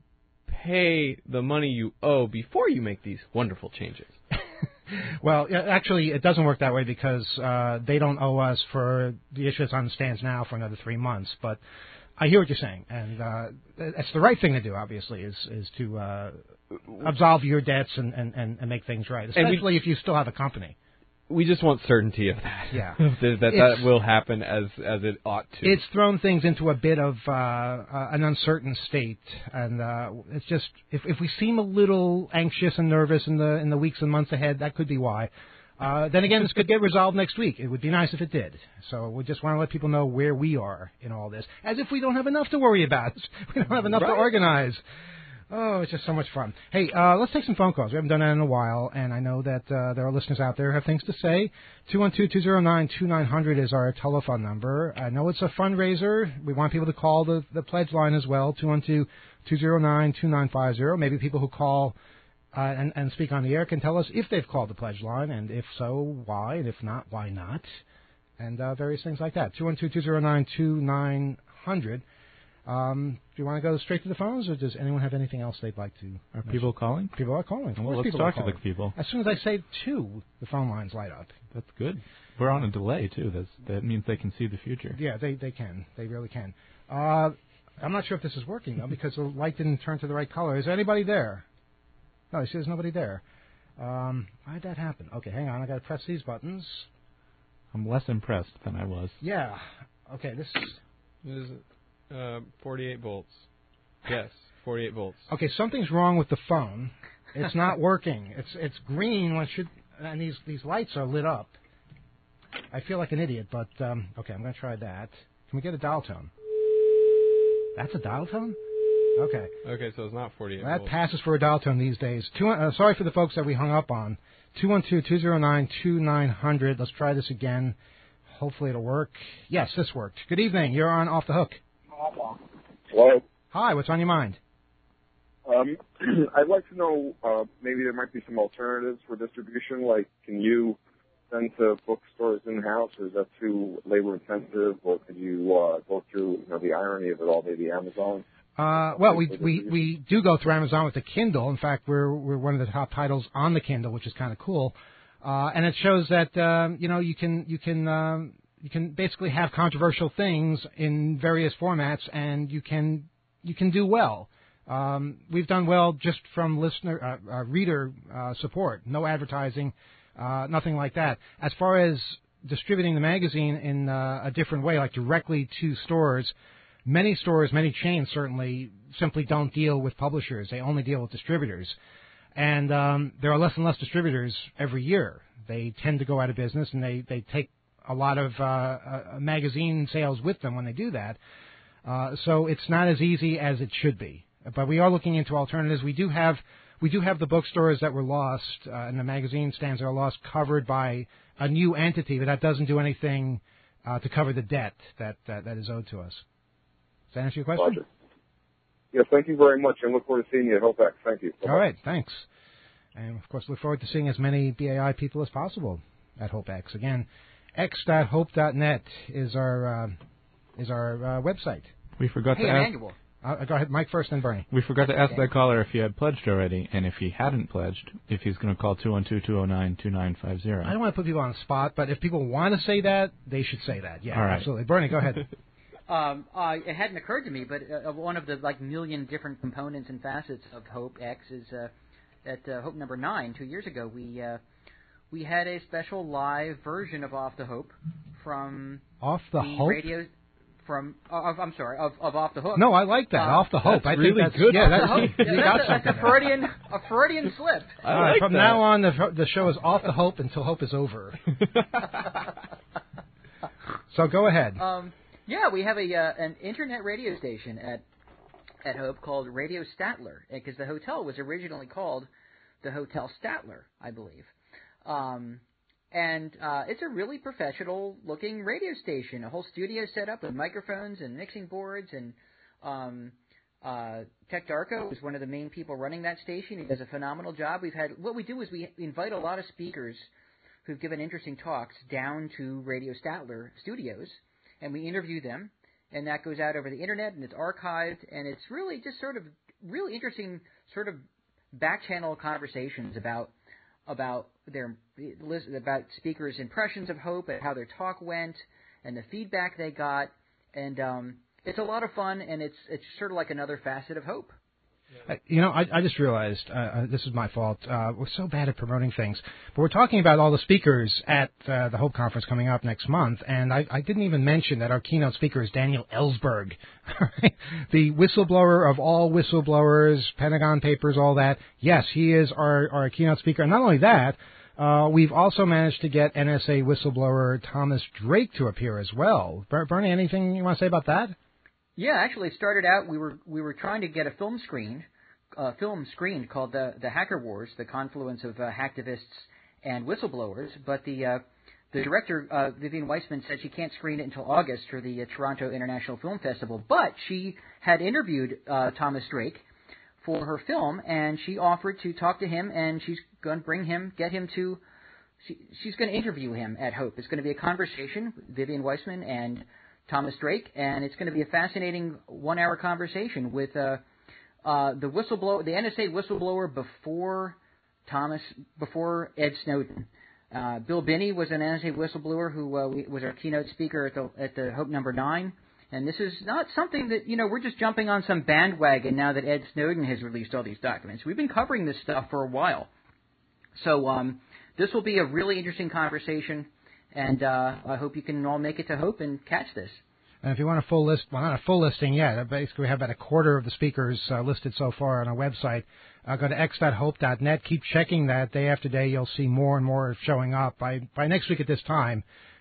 pay the money you owe before you make these wonderful changes. Well, actually, it doesn't work that way because they don't owe us for the issue that's on the stands now for another 3 months. But I hear what you're saying, and it's the right thing to do, obviously, is to absolve your debts and make things right, especially if you still have a company. We just want certainty of that. Yeah. that will happen as it ought to. It's thrown things into a bit of an uncertain state, and it's just if we seem a little anxious and nervous in the weeks and months ahead, that could be why. Then again, this could get resolved next week. It would be nice if it did. So we just want to let people know where we are in all this, as if we don't have enough to worry about. We don't have enough to organize. Oh, it's just so much fun. Hey, let's take some phone calls. We haven't done that in a while, and I know that there are listeners out there who have things to say. 212-209-2900 is our telephone number. I know it's a fundraiser. We want people to call the pledge line as well, 212-209-2950. Maybe people who call and speak on the air can tell us if they've called the pledge line, and if so, why, and if not, why not, and various things like that. 212-209-2900. 800. Do you want to go straight to the phones, or does anyone have anything else they'd like to? Are people calling? People are calling. Well, let's talk to the people. As soon as I say 2, the phone lines light up. That's good. We're on a delay, too. That means they can see the future. Yeah, they can. They really can. I'm not sure if this is working, though, because the light didn't turn to the right color. Is there anybody there? No, you see there's nobody there. Why did that happen? Okay, hang on. I got to press these buttons. I'm less impressed than I was. Yeah. Okay, this is 48 volts. Yes, 48 volts. Okay, something's wrong with the phone. It's not working. It's green when it should, and these lights are lit up. I feel like an idiot, but okay, I'm going to try that. Can we get a dial tone? That's a dial tone? Okay. Okay, so it's not 48 That volts. passes for a dial tone these days. Sorry for the folks that we hung up on. 212-209-2900. Let's try this again. Hopefully it'll work. Yes, this worked. Good evening. You're on Off the Hook. Hello. Hi, what's on your mind? I'd like to know, maybe there might be some alternatives for distribution, like can you send to bookstores in-house, or is that too labor-intensive, or could you go through the irony of it all, maybe Amazon? Well, we do go through Amazon with the Kindle. In fact, we're one of the top titles on the Kindle, which is kind of cool. And it shows that you can basically have controversial things in various formats, and you can do well. We've done well just from reader support, no advertising, nothing like that. As far as distributing the magazine in a different way, like directly to stores. Many stores, many chains certainly simply don't deal with publishers. They only deal with distributors. And there are less and less distributors every year. They tend to go out of business, and they take a lot of magazine sales with them when they do that. So it's not as easy as it should be. But we are looking into alternatives. We do have the bookstores that were lost and the magazine stands that are lost covered by a new entity, but that doesn't do anything to cover the debt that is owed to us. Does that answer your question? Roger. Yes, thank you very much, and look forward to seeing you at HopeX. Thank you. Bye-bye. All right, thanks. And, of course, look forward to seeing as many BAI people as possible at HopeX. Again, x.hope.net is our website. We forgot to ask. Go ahead, Mike first, then Bernie. We forgot to ask that caller if he had pledged already, and if he hadn't pledged, if he's going to call 212-209-2950. I don't want to put people on the spot, but if people want to say that, they should say that. Yeah, all right. Absolutely. Bernie, go ahead. It hadn't occurred to me, but one of the million different components and facets of HopeX is at Hope number 9 2 years ago. We had a special live version of Off the Hope from Off the Hope radio from I'm sorry of Off the Hook. No, I like that. Off the Hope. That's I really think that's good. Yeah, that's a Freudian slip. All right, from now on, the show is Off the Hope until Hope is over. So go ahead. Yeah, we have an internet radio station at Hope called Radio Statler, because the hotel was originally called the Hotel Statler, I believe. And it's a really professional-looking radio station, a whole studio set up with microphones and mixing boards, and Tech Darko is one of the main people running that station. He does a phenomenal job. What we do is we invite a lot of speakers who've given interesting talks down to Radio Statler studios, and we interview them, and that goes out over the internet, and it's archived, and it's really just sort of really interesting sort of back-channel conversations about speakers' impressions of Hope and how their talk went and the feedback they got, and it's a lot of fun, and it's sort of like another facet of Hope. I just realized, this is my fault, we're so bad at promoting things, but we're talking about all the speakers at the Hope Conference coming up next month, and I didn't even mention that our keynote speaker is Daniel Ellsberg, the whistleblower of all whistleblowers, Pentagon Papers, all that. Yes, he is our keynote speaker, and not only that, we've also managed to get NSA whistleblower Thomas Drake to appear as well. Bernie, anything you want to say about that? Yeah, actually, it started out we were trying to get a film screened called the Hacker Wars, the confluence of hacktivists and whistleblowers. But the director Vivian Weissman said she can't screen it until August for the Toronto International Film Festival. But she had interviewed Thomas Drake for her film, and she offered to talk to him, and she's going to she's going to interview him at Hope. It's going to be a conversation with Vivian Weissman and Thomas Drake, and it's going to be a fascinating 1-hour conversation with the whistleblower, the NSA whistleblower before Ed Snowden. Bill Binney was an NSA whistleblower who was our keynote speaker at the Hope Number 9. And this is not something that, we're just jumping on some bandwagon now that Ed Snowden has released all these documents. We've been covering this stuff for a while. So this will be a really interesting conversation, and I hope you can all make it to Hope and catch this. And if you want a full list, well, not a full listing yet, basically we have about a quarter of the speakers listed so far on our website. Go to x.hope.net. Keep checking that day after day. You'll see more and more showing up. By next week at this time,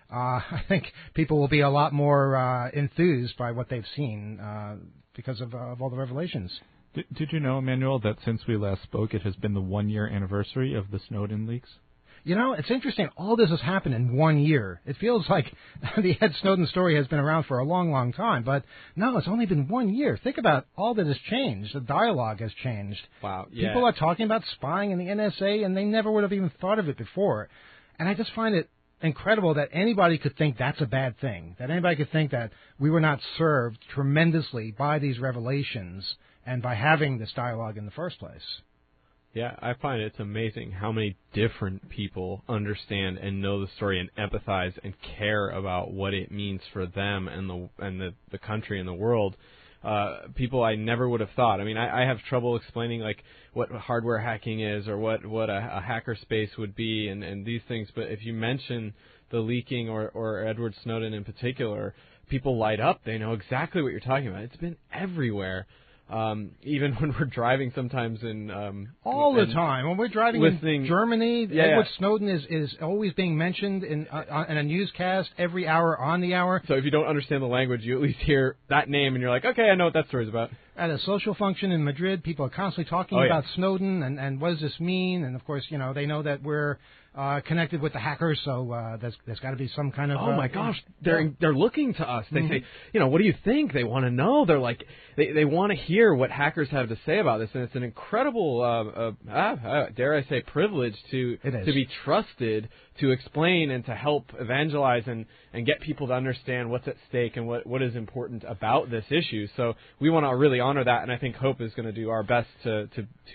I think people will be a lot more enthused by what they've seen because of all the revelations. Did you know, Emmanuel, that since we last spoke, it has been the 1-year anniversary of the Snowden leaks? It's interesting. All this has happened in 1 year. It feels like the Ed Snowden story has been around for a long, long time. But no, it's only been 1 year. Think about all that has changed. The dialogue has changed. Wow. Yeah. People are talking about spying in the NSA, and they never would have even thought of it before. And I just find it incredible that anybody could think that's a bad thing, that anybody could think that we were not served tremendously by these revelations and by having this dialogue in the first place. Yeah, I find it's amazing how many different people understand and know the story and empathize and care about what it means for them and the country and the world. People I never would have thought. I mean, I have trouble explaining like what hardware hacking is or what a hacker space would be and these things. But if you mention the leaking or Edward Snowden in particular, people light up. They know exactly what you're talking about. It's been everywhere. Even when we're driving sometimes in all the time when we're driving in Germany, Edward Snowden is always being mentioned in a newscast every hour on the hour. So if you don't understand the language, you at least hear that name and you're like, okay, I know what that story's about. At a social function in Madrid, people are constantly talking about Snowden and what does this mean? And of course, they know that we're connected with the hackers, so there's got to be some kind of. Oh my gosh, they're looking to us. They say, what do you think? They want to know. They're like, they want to hear what hackers have to say about this, and it's an incredible, dare I say, privilege to be trusted to explain and to help evangelize and get people to understand what's at stake and what is important about this issue. So we want to really honor that, and I think Hope is going to do our best to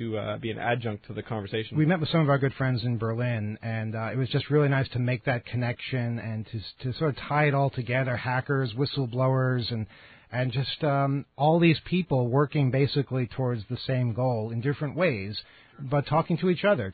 be an adjunct to the conversation. We met with some of our good friends in Berlin, and it was just really nice to make that connection and to sort of tie it all together, hackers, whistleblowers, and just all these people working basically towards the same goal in different ways, but talking to each other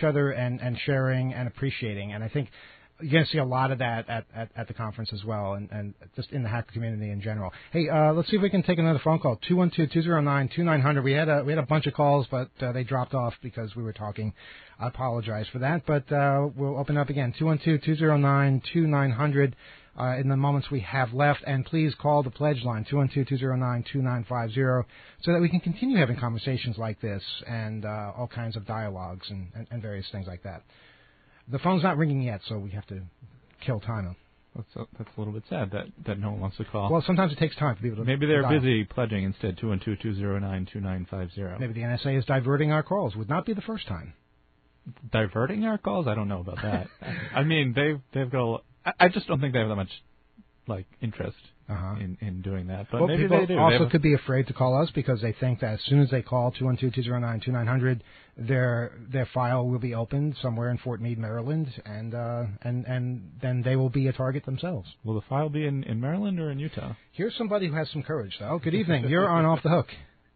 and sharing and appreciating. And I think you're going to see a lot of that at the conference as well, and just in the hacker community in general. Hey, let's see if we can take another phone call. 212-209-2900. We had a bunch of calls, but they dropped off because we were talking. I apologize for that, but we'll open up again. 212-209-2900. In the moments we have left, and please call the pledge line, 212-209-2950, so that we can continue having conversations like this and all kinds of dialogues and various things like that. The phone's not ringing yet, so we have to kill time. That's a little bit sad that no one wants to call. Well, sometimes it takes time for people to Maybe they're busy pledging instead, 212-209-2950. Maybe the NSA is diverting our calls. Would not be the first time. Diverting our calls? I don't know about that. I mean, they've got I just don't think they have that much interest in doing that. But maybe they do. Also could be afraid to call us because they think that as soon as they call 212-209-2900, their file will be opened somewhere in Fort Meade, Maryland, and then they will be a target themselves. Will the file be in Maryland or in Utah? Here's somebody who has some courage, though. Good evening. You're on Off the Hook.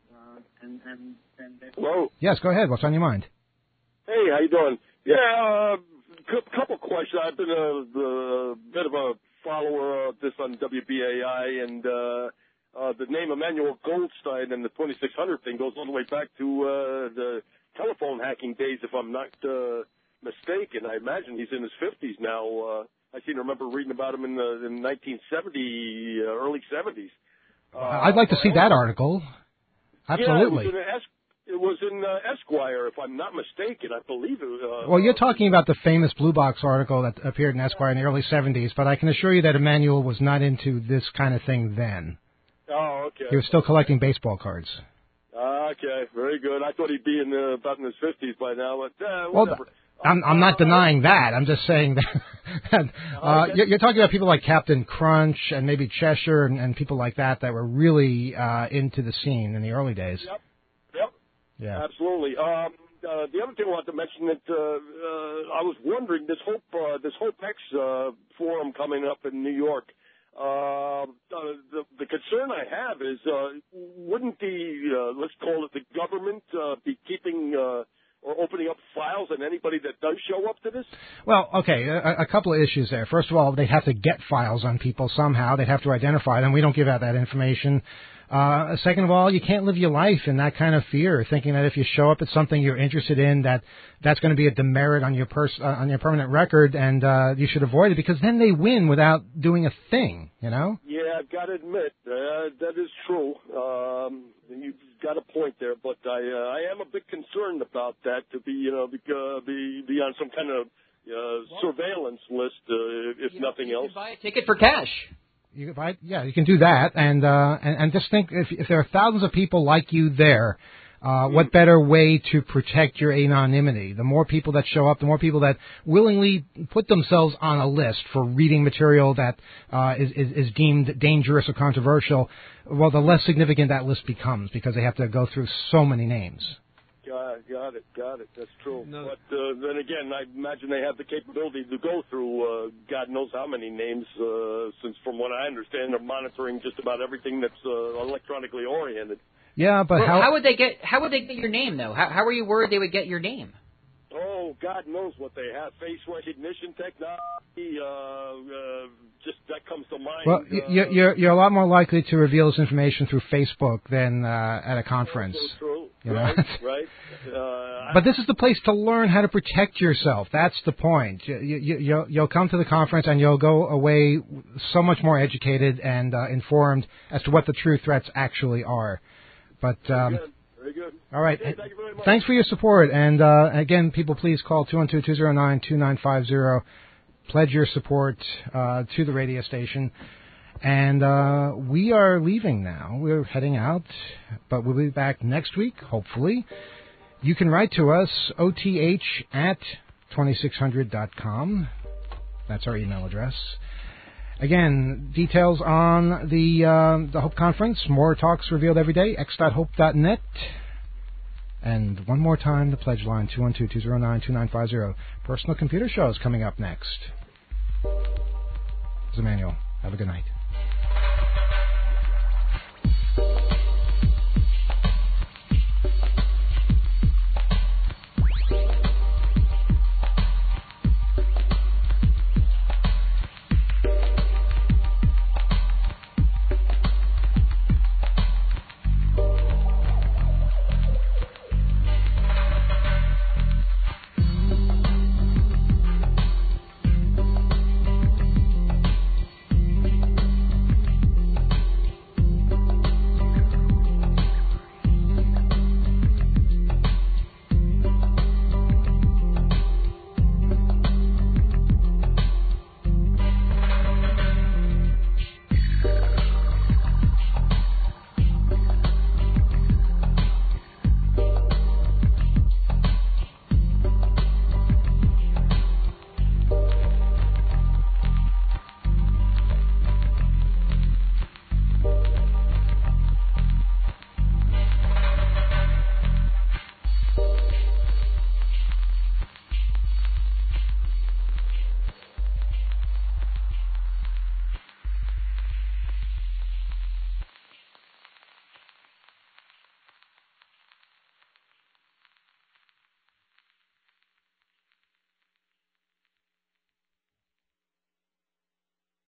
Hello. Yes, go ahead. What's on your mind? Hey, how you doing? Yeah, couple questions. I've been a bit of a follower of this on WBAI, and the name Emmanuel Goldstein and the 2600 thing goes all the way back to the telephone hacking days, if I'm not mistaken. I imagine he's in his 50s now. I seem to remember reading about him in 1970, early 70s. I'd like to see that article. Absolutely. Yeah, it was in Esquire, if I'm not mistaken. I believe it was. Well, you're talking about the famous Blue Box article that appeared in Esquire in the early 70s, but I can assure you that Emmanuel was not into this kind of thing then. Oh, okay. He was still collecting baseball cards. Okay, very good. I thought he'd be about in his 50s by now, but whatever. I'm not denying that. I'm just saying that you're talking about people like Captain Crunch and maybe Cheshire and people like that were really into the scene in the early days. Yep. Yeah. Absolutely. The other thing I wanted to mention that I was wondering this HopeX forum coming up in New York. The concern I have is wouldn't the let's call it the government be keeping or opening up files on anybody that does show up to this? Well, okay, a couple of issues there. First of all, they'd have to get files on people somehow. They'd have to identify them. We don't give out that information. Second of all, you can't live your life in that kind of fear, thinking that if you show up at something you're interested in, that's going to be a demerit on your on your permanent record, and you should avoid it, because then they win without doing a thing, you know? Yeah, I've got to admit, that is true. You've got a point there, but I am a bit concerned about that, to be on some kind of surveillance list, if nothing else. You can buy a ticket for cash. You can do that, and just think if there are thousands of people like you there, what better way to protect your anonymity? The more people that show up, the more people that willingly put themselves on a list for reading material that is deemed dangerous or controversial, well, the less significant that list becomes, because they have to go through so many names. Got it. That's true. No. But then again, I imagine they have the capability to go through God knows how many names, since from what I understand, they're monitoring just about everything that's electronically oriented. Yeah, but how would they get your name, though? How are you worried they would get your name? Oh, God knows what they have. Face recognition technology, just that comes to mind. Well, you're a lot more likely to reveal this information through Facebook than at a conference. Also true. You know? Right. But this is the place to learn how to protect yourself. That's the point. You'll come to the conference and you'll go away so much more educated and informed as to what the true threats actually are. But Very good. All right. Okay, thank you very much. Thanks for your support. And again, people, please call 212-209-2950. Pledge your support to the radio station. And we are leaving now. We're heading out, but we'll be back next week, hopefully. You can write to us, oth@2600.com. That's our email address. Again, details on the Hope Conference. More talks revealed every day, x.hope.net. And one more time, the pledge line, 212-209-2950. Personal Computer Show is coming up next. This is Emmanuel. Have a good night.